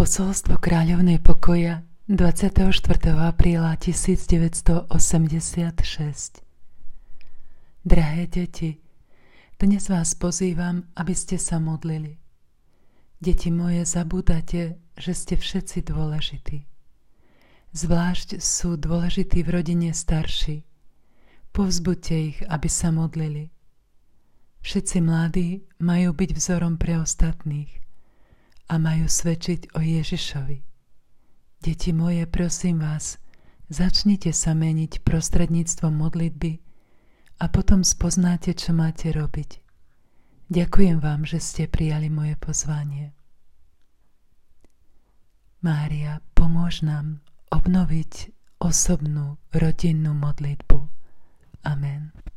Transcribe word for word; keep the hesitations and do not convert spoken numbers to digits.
Posolstvo kráľovnej pokoja dvadsiateho štvrtého apríla tisícdeväťstoosemdesiatšesť. Drahé deti, dnes vás pozývam, aby ste sa modlili. Deti moje, zabúdate, že ste všetci dôležití. Zvlášť sú dôležití v rodine starší. Povzbuďte ich, aby sa modlili. Všetci mladí majú byť vzorom pre ostatných a majú svedčiť o Ježišovi. Deti moje, prosím vás, začnite sa meniť prostredníctvom modlitby a potom spoznáte, čo máte robiť. Ďakujem vám, že ste prijali moje pozvanie. Mária, pomôž nám obnoviť osobnú rodinnú modlitbu. Amen.